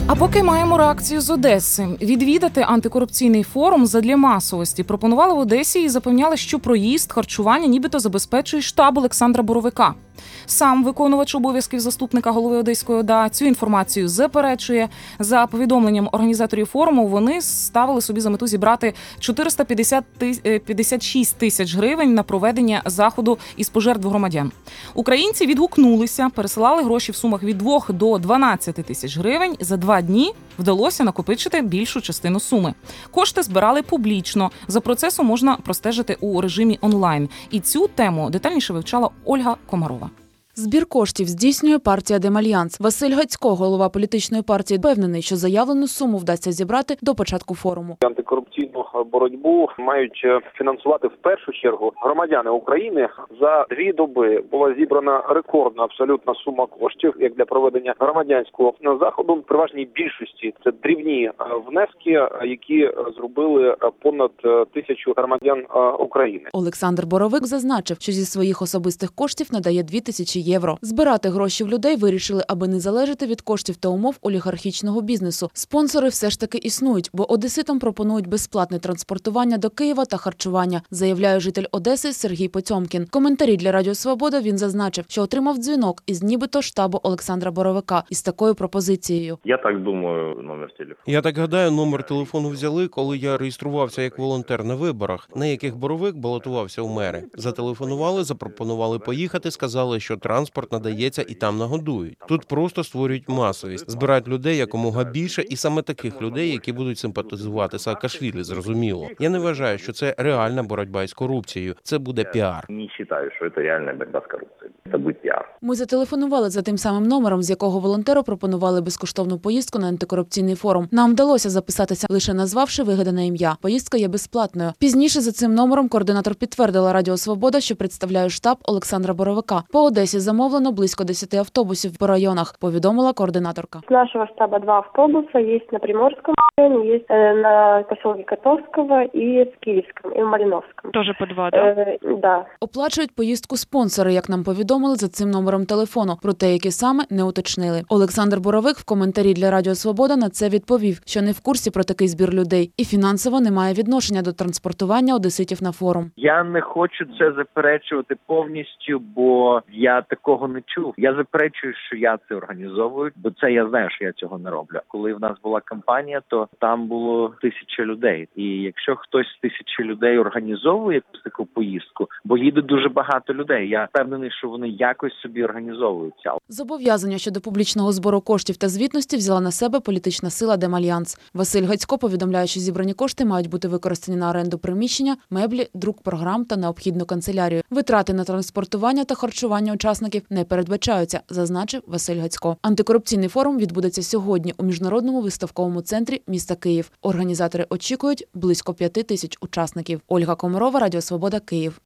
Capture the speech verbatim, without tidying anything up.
А поки маємо реакцію з Одеси. Відвідати антикорупційний форум задля масовості пропонували в Одесі і запевняли, що проїзд, харчування нібито забезпечує штаб Олександра Боровика. Сам виконувач обов'язків заступника голови Одеської ОДА цю інформацію заперечує. За повідомленням організаторів форуму, вони ставили собі за мету зібрати чотириста п'ятдесят шість тисяч гривень на проведення заходу із пожертв громадян. Українці відгукнулися, пересилали гроші в сумах від двох до дванадцяти тисяч гривень. За два дні вдалося накопичити більшу частину суми. Кошти збирали публічно. За процесом можна простежити у режимі онлайн. І цю тему детальніше вивчала Ольга Комарова. Збір коштів здійснює партія Демальянс. Василь Гацько, голова політичної партії, впевнений, що заявлену суму вдасться зібрати до початку форуму. Антикорупційну боротьбу мають фінансувати в першу чергу громадяни України. За дві доби була зібрана рекордна абсолютна сума коштів, як для проведення громадянського заходу. В переважній більшості це дрібні внески, які зробили понад тисячу громадян України. Олександр Боровик зазначив, що зі своїх особистих коштів надає дві тисячі євро. Збирати гроші в людей вирішили, аби не залежати від коштів та умов олігархічного бізнесу. Спонсори все ж таки існують, бо одеситам пропонують безплатне транспортування до Києва та харчування, заявляє житель Одеси Сергій Потьомкін. В коментарі для Радіо Свобода він зазначив, що отримав дзвінок із нібито штабу Олександра Боровика із такою пропозицією. Я так думаю, номер телефону. Я так гадаю, номер телефону взяли, коли я реєструвався як волонтер на виборах, на яких Боровик балотувався у мери. Зателефонували, запропонували поїхати, сказали, що транспорт надається і там нагодують. Тут просто створюють масовість, збирають людей якомога більше, і саме таких людей, які будуть симпатизувати Саакашвілі, зрозуміло. Я не вважаю, що це реальна боротьба із корупцією. Це буде піар. Не вважаю, що це реальна боротьба з корупцією. Це буде піар. Ми зателефонували за тим самим номером, з якого волонтеру пропонували безкоштовну поїздку на антикорупційний форум. Нам вдалося записатися, лише назвавши вигадане ім'я. Поїздка є безплатною. Пізніше за цим номером координатор підтвердила Радіо Свобода, що представляє штаб Олександра Боровика. По Одесі замовлено близько десяти автобусів по районах, повідомила координаторка. З нашого штабу два автобуси є на Приморському районі, є на поселке Котовського і в Київському, і в Малиновському. Тоже по два, да? Е, да. Оплачують поїздку спонсори, як нам повідомили за цим номером телефону, проте які саме не уточнили. Олександр Боровик в коментарі для Радіо Свобода на це відповів, що не в курсі про такий збір людей і фінансово не має відношення до транспортування одеситів на форум. Я не хочу це заперечувати повністю, бо я такого не чув. Я заперечую, що я це організовую, бо це я знаю, що я цього не роблю. Коли в нас була кампанія, то там було тисяча людей. І якщо хтось з тисячі людей організовує якусь таку поїздку, бо їде дуже багато людей, я впевнений, що вони якось собі організовуються. Зобов'язання щодо публічного збору коштів та звітності взяла на себе політична сила Демальянс. Василь Гацько повідомляє, що зібрані кошти мають бути використані на оренду приміщення, меблі, друк програм та необхідну канцелярію. Витрати на транспортування та харчування учасників не передбачаються, зазначив Василь Гацько. Антикорупційний форум відбудеться сьогодні у Міжнародному виставковому центрі міста Київ. Організатори очікують близько п'яти тисяч учасників. Ольга Комарова, Радіо Свобода, Київ.